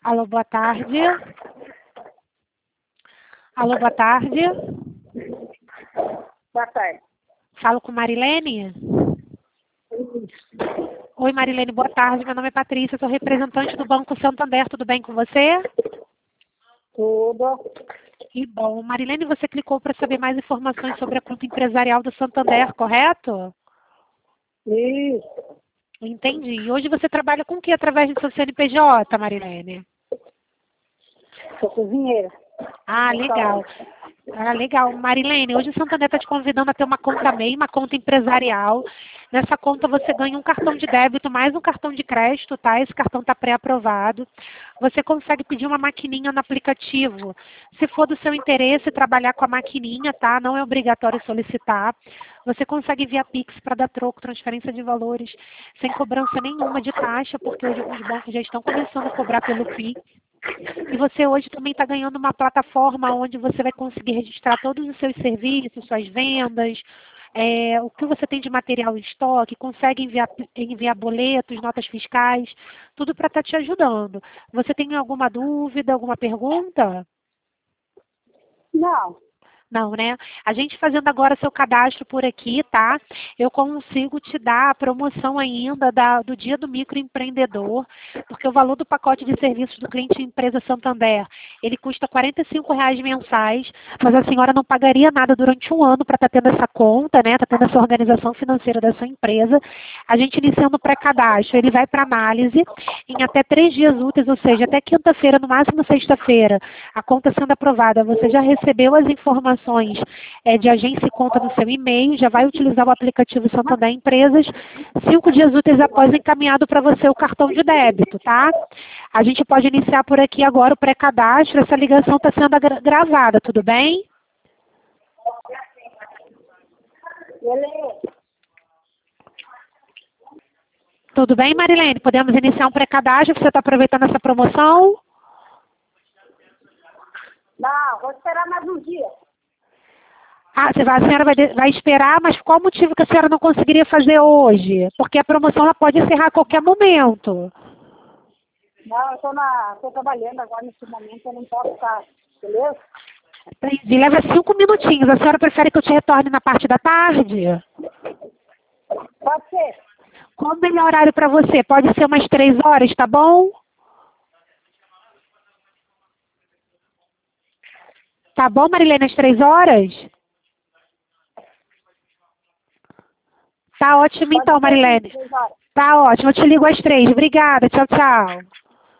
Alô, boa tarde. Alô, boa tarde. Boa tarde. Falo com Marilene? Oi, Marilene, boa tarde. Meu nome é Patrícia, sou representante do Banco Santander. Tudo bem com você? Tudo. Que bom. Marilene, você clicou para saber mais informações sobre a conta empresarial do Santander, correto? Isso. Entendi. E hoje você trabalha com o que através do seu CNPJ, Marilene? Sou cozinheira. Ah, legal. Ah, legal. Marilene, hoje o Santander está te convidando a ter uma conta MEI, uma conta empresarial. Nessa conta você ganha um cartão de débito mais um cartão de crédito, tá? Esse cartão está pré-aprovado. Você consegue pedir uma maquininha no aplicativo. Se for do seu interesse trabalhar com a maquininha, tá? Não é obrigatório solicitar. Você consegue enviar Pix para dar troco, transferência de valores, sem cobrança nenhuma de taxa, porque hoje alguns bancos já estão começando a cobrar pelo Pix. E você hoje também está ganhando uma plataforma onde você vai conseguir registrar todos os seus serviços, suas vendas, o que você tem de material em estoque, consegue enviar boletos, notas fiscais, tudo para estar te ajudando. Você tem alguma dúvida, alguma pergunta? Não. Não, né? A gente fazendo agora seu cadastro por aqui, tá? Eu consigo te dar a promoção ainda do Dia do Microempreendedor, porque o valor do pacote de serviços do cliente empresa Santander, ele custa R$ 45 mensais, mas a senhora não pagaria nada durante um ano para estar tendo essa conta, né? Tá tendo essa organização financeira da sua empresa. A gente iniciando o pré-cadastro, ele vai para análise em até 3 dias úteis, ou seja, até quinta-feira, no máximo sexta-feira, a conta sendo aprovada, você já recebeu as informações de agência e conta no seu e-mail, já vai utilizar o aplicativo Santander Empresas, 5 dias úteis após encaminhado para você o cartão de débito, tá? A gente pode iniciar por aqui agora o pré-cadastro, essa ligação está sendo gravada, tudo bem? Beleza. Tudo bem, Marilene? Podemos iniciar um pré-cadastro, você está aproveitando essa promoção? Não, vou esperar mais um dia. Ah, a senhora vai esperar, mas qual o motivo que a senhora não conseguiria fazer hoje? Porque a promoção ela pode encerrar a qualquer momento. Não, eu tô trabalhando agora nesse momento, eu não posso estar, beleza? Entendi. Leva 5 minutinhos. A senhora prefere que eu te retorne na parte da tarde? Pode ser. Qual o melhor horário para você? Pode ser umas 3 horas, tá bom? Tá bom, Marilene, às 3 horas? Tá ótimo então, Marilene. Tá ótimo. Eu te ligo às 3. Obrigada. Tchau, tchau.